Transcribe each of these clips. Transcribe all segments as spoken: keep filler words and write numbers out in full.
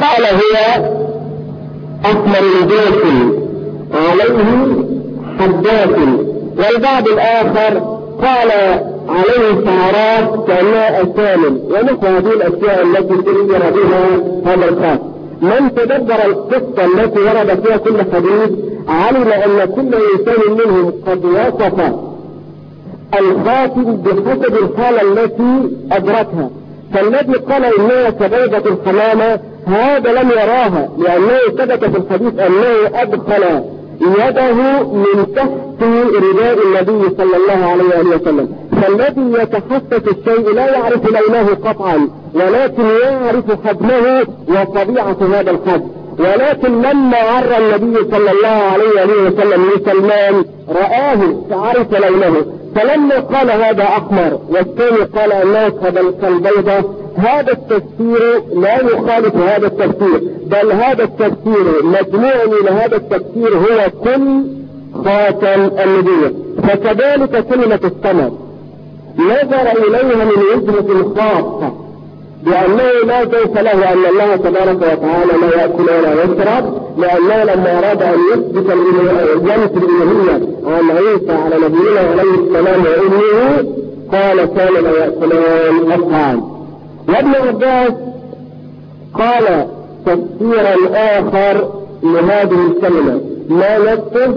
قال هو أحمر الجوف عليه حدات، والبعض الآخر قال عليه شعرات كأنها أسامل، ونحو هذه الأشياء التي تغير بها هذا الخاص. من تدبر القصة التي ورد فيها كل حديث علم أن كل إنسان منهم قد وصف الخاتم بحسب الحالة التي أدركها. فالذي قال إنها كبيضة الحمامة هذا لم يراها، لأنه ثبت في الحديث أنه أدخل يده من تحت رداء النبي صلى الله عليه وسلم. فالذي يتحسس الشيء لا يعرف لونه قطعا، ولكن يعرف حجمه وطبيعة هذا الحجم. ولكن لما عر النبي صلى الله عليه وسلم لسلمان رآه فعرف لونه، فلما قال هذا أحمر والثاني قال الناس كالبيضة، هذا التفسير لا يخالف هذا التفسير، بل هذا التفسير مجموع من هذا التفسير هو كل خاتم النبوة. فكذلك كلمة السمر نظر إليها من وجهة خاصة، بأنه لا جوف له أن الله تبارك وتعالى لا يأكل ولا يشرب، لأنه لما أراد أن يثبت الجنة الإلهية عن عيسى على نبينا عليه السلام وأمه قال كان لا يأكلون الطعام. وابن عباس قال تفسيرا آخر لهذه الكلمة ما نفسه،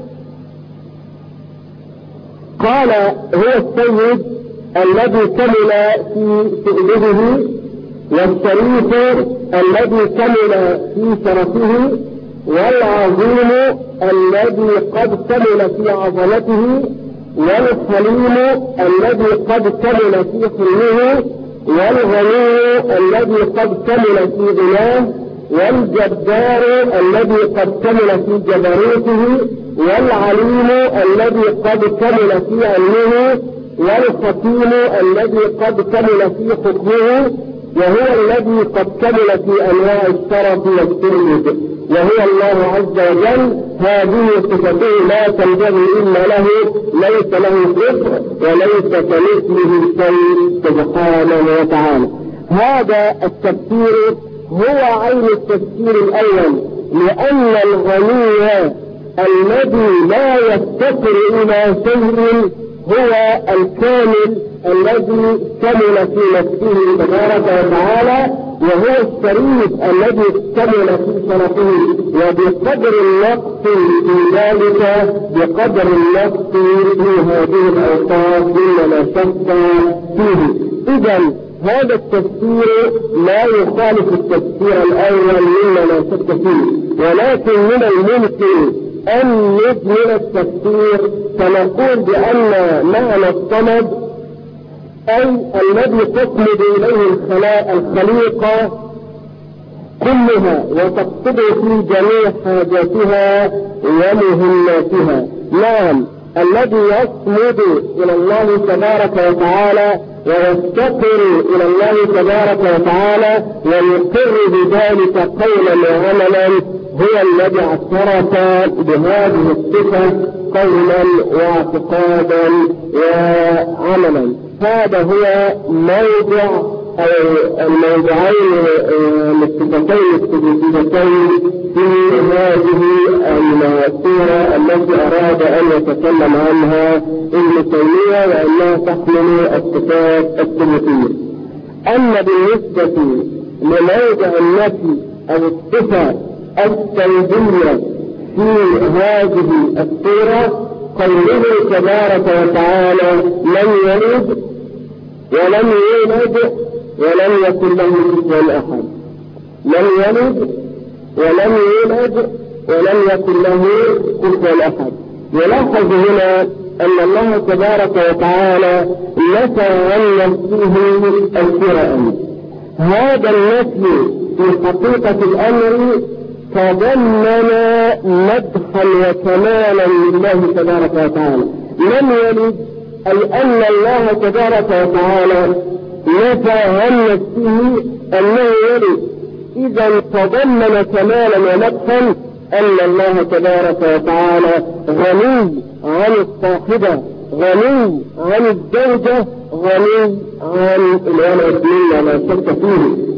قال هو السيد الذي كمل في سؤدده، والشريف الذي كمل في شرفه، والعظيم الذي قد كمل في عظمته، والحليم الذي قد كمل في حلمه، والغني الذي قد كمل في غناه، والجبار الذي قد كمل في جبروته، والعليم الذي قد كمل في علمه، والحكيم الذي قد كمل في حكمه، وهو الذي قد كمل في أنواع الشرف والسرد، وهو الله عز وجل. هذه صفته لا تنبغي إلا له، ليس له كفر وليس كمثله شيء سبحانه وتعالى. هذا التفسير هو عين التفسير الأول، لأن الغني الذي لا يفتقر إلى شيء هو الكامل الذي كمل في نفسه تبارك وتعالى، وهو الشريف الذي كمل في شرفه. وبقدر النقص في ذلك بقدر النقص في هذه الأوصاف مما شك فيه. إذا هذا التفسير لا يخالف التفسير الأول مما شك فيه، ولكن من الممكن أن نجمل التفسير فنقول بأن معنى الصمد أي الذي تصمد إليه الخليقة كلها وتقصد في جميع حاجاتها ومهماتها. نعم، الذي يصمد إلى الله تبارك وتعالى ويفتقر إلى الله تبارك وتعالى ويقر بذلك قولا وعملا هو الذي اعترف بهذه الصفة قولا واعتقادا وعملا. هذا هو موضع أو الموضعين الصفتين الثبوتيتين في هذه السورة التي أراد أن يتكلم عنها ابن تيمية، وأنها تحمل الصفات الثبوتية. أما بالنسبة لموضع النفي أو الصفة السلبية في هذه السورة قوله تبارك وتعالى لم يلد ولم يولد ولم يكن له كفوا أحد. لم يلد ولم يولد ولم يكن له كفوا أحد. يلاحظ هنا أن الله تبارك وتعالى نفى عن نفسه الفرائض. هذا النفي في حقيقة الأمر تضمن مدحا وكمالا لله تبارك وتعالى. لم يلد أي أن الله تبارك وتعالى نفى عن نفسه أنه يلد، إذا تضمن كمالا ومدحا أن الله تبارك وتعالى غني عن الصاحبة، غني عن الزوجة، غني عن الولد مما لا شك فيه.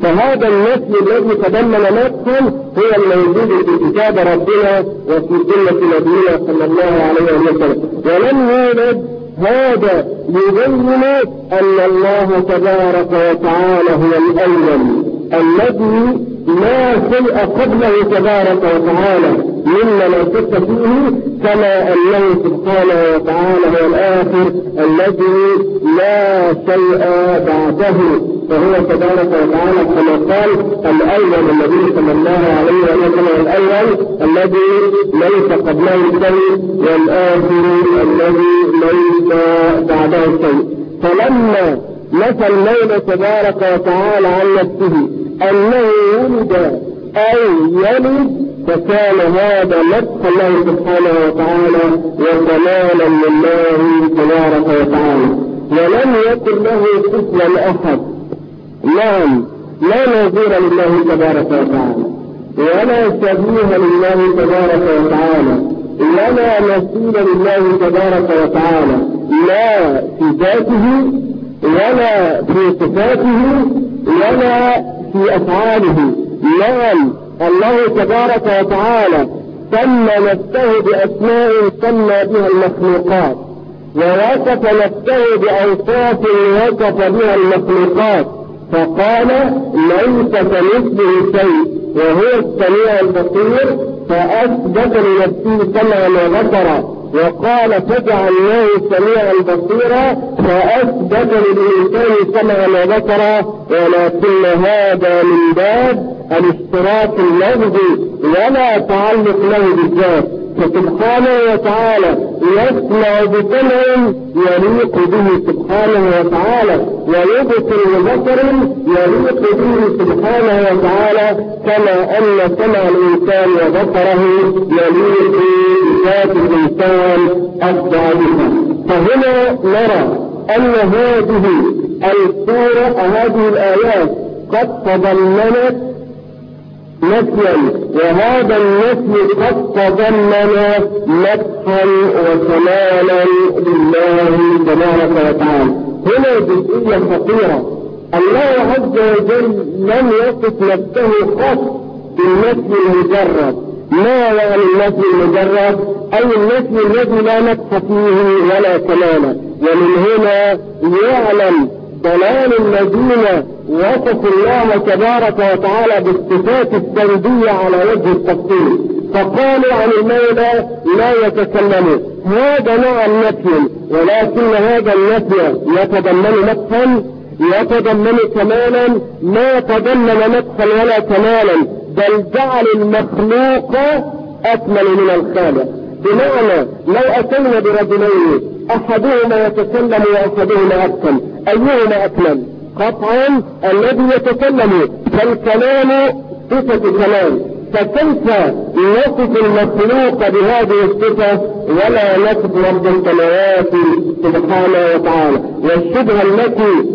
فهذا النفي الذي تضمن نفسا هو الموجود في كتاب ربنا وفي سنة نبينا صلى الله عليه وسلم. ولم يولد هذا يبين أن الله تبارك وتعالى هو الأول الذي لا شيء قبله تبارك وتعالى مما لا شك فيه، كما أنه سبحانه وتعالى هو الآخر الذي لا شيء بعده، فهو تبارك وتعالى كما قال الأول النبي صلى الله عليه وسلم الأول الذي ليس قبله شيء والآخر الذي ليس بعده شيء. فلما نفى المولى تبارك وتعالى عن نفسه أنه ولد أو يلد فكان هذا نفس الله سبحانه وتعالى وكمالا لله تبارك وتعالى، ولم يكن له كفوا أحد. نعم، لا نظير لله تبارك وتعالى ولا شبيه لله تبارك وتعالى ولا مثيل لله تبارك وتعالى، لا في ذاته ولا في صفاته ولا في أفعاله. نعم، الله تبارك وتعالى سمى نفسه بأسماء سمى بها المخلوقات، ووصف نفسه بأوصاف وصف بها المخلوقات، فقال ليس كمثله شيء وهو السميع البصير، فأثبت لنفسه سمعا وبصرا، وقال فجعلناه سميعا بصيرا، فأثبت للإنسان سمعا وبصرا، ولكن هذا من باب الاشتراك اللفظي ولا تعلق له بالذات، فسبحانه وتعالى يسمع بسمع يليق به سبحانه وتعالى، ويبصر ببصر يليق به سبحانه وتعالى، كما أن سمع الإنسان وبصره يليق بذات الإنسان الضعيفة. فهنا نرى أن هذه السورة هذه الآيات قد تضمنت نفيا، وهذا النفي قد تضمن مدحا وكمالا لله تبارك وتعالى. هنا جزئية خطيرة، الله عز وجل لم يصف نفسه قط بالنفي المجرد. ما يعني النفي المجرد؟ أي النفي الذي لا مدح فيه ولا كمالا. ومن هنا يعلم ضلال الذين وصفوا الله تبارك وتعالى بالصفات السلبية على وجه التفصيل، فقالوا عن المولى لا يتكلمون. هذا نوع النفي، ولكن هذا النفي يتضمن مدحا يتضمن كمالا، ما تضمن مدحا ولا كمالا، بل جعل المخلوق أكمل من الخالق. بمعنى لو أتينا برجلين أحدهما يتكلم وأحدهما أكمل، أيهما أكمل؟ قطعا الذي يتكلم، فالكلام صفة كلام، فكيف نصف المخلوق بهذه الصفة ولا نصف رب السماوات سبحانه وتعالى؟ والشبهة التي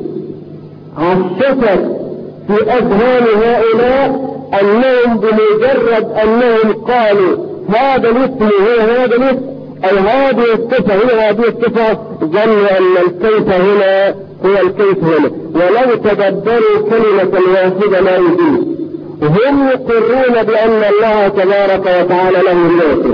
عششت في أذهان هؤلاء أنهم بمجرد أنهم قالوا هذا الاسم هو هذا الاسم أو هذه الصفة هي هذه الصفة، ظنوا أن الكيف هنا هو الكيف هنا، ولو تدبروا كلمة واحدة ما يجوز. هم يقرون بأن الله تبارك وتعالى له ذات،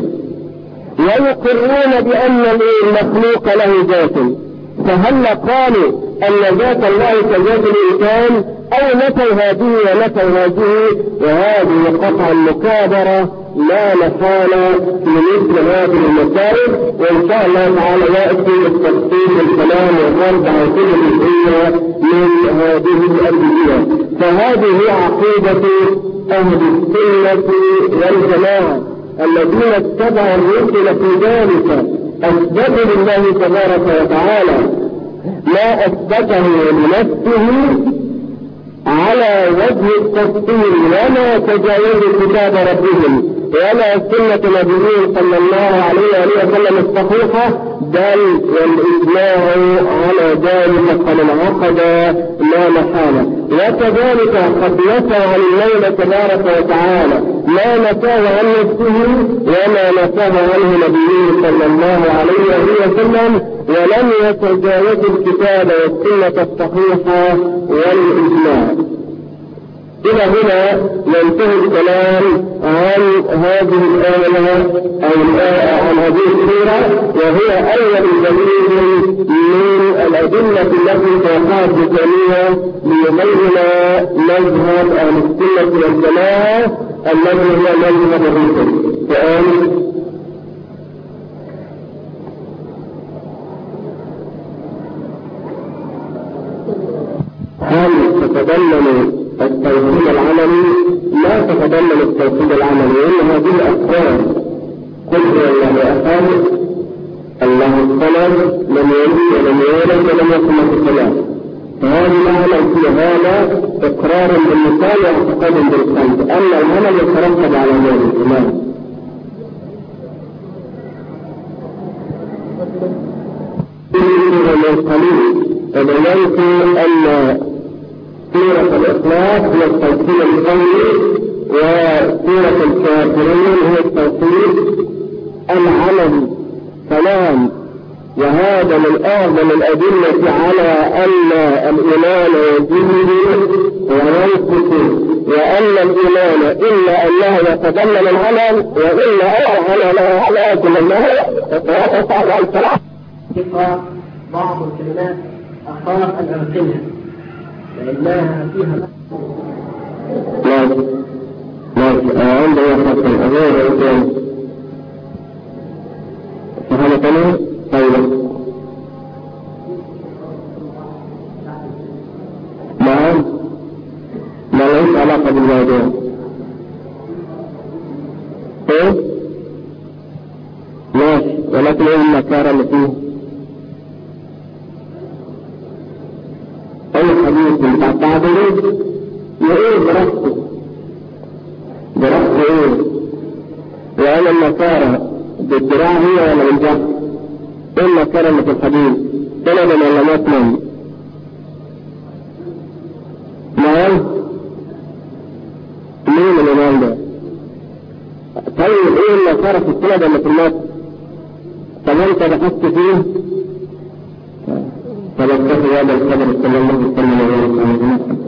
ويقرون بأن المخلوق له ذات، فهل قالوا أن ذات الله كذات الإنسان أو نفوا هذه ونفوا هذه؟ وهذه قطع المكابرة لا محالة في مثل هذه المسائل، وإن شاء الله تعالى يأتي التفصيل الكلام والرد على كل جزئية من هذه الأدلة. فهذه عقيدة أهل السنة والجماعة الذين اتبعوا الرسل في ذلك، أثبتوا لله تبارك وتعالى ما أثبته لنفسه على وجه التفصيل، وما تجاوزوا كتاب ربهم ولا سنة نبيهم صلى الله عليه وسلم الصحيحة، بل والإجماع على ذلك قد انعقد لا محالة. وكذلك قد نفى عن المولى تبارك وتعالى ما نفاه عن نفسه وما نفاه عنه نبيه صلى الله عليه وسلم، ولم يتجاوز الكتاب والسنة الصحيحة والإجماع. إلى هنا ينتهي الكلام عن هذه الآية أو الآية عن هذه السورة، وهي أول دليل من الأدلة التي توقعت بجميع ليبين مذهب أهل السنة والجماعة الذي هو مذهب الرسل. سؤال: هل تتضمن التوحيد العملي؟ لا تتضمن التوحيد العملي، لأن هذه الأفكار قل هو الله أحد الله الصمد لم يلد ولم يولد ولم يكن له كفوا، فهذا العمل في هذا إقرار باللسان واعتقاد بالقلب، أما العمل يترتب على ذلك. تمام. من قليل فبينت أن سورة الإخلاص هي التوحيد القولي، وسورة الكافرين هي التوحيد العملي. تمام. وهذا من أعظم الأدلة على أن الإيمان يزيد وينقص، وأن الإيمان إلا أنه يتضمن العمل، وإلا العمل ولكن الله يتوقف على الصلاة. بعض الكلمات أخاف أن أرسلها لأنها فيها ماشي ماشي عندما يخص الأمور والكلام فهذا كلام طيب. نعم، ما ليس علاقة بالموضوع. ايه ماشي، ولكن ايه المكارة اللي فيه؟ اي حديث بتاع التعبير وايه درسته درسته ايه؟ وأنا المكارة بالدراع هي ولا بالجهل؟ ايه المكارة اللي في الحديث؟ سندا ولا متنا؟ نعم، مين الإمام ده؟ طيب ايه المكارة في السند ولا في المتن؟ طب انت بحثت فيه؟ فلسفة هذا الخبر صلى الله عليه وسلم.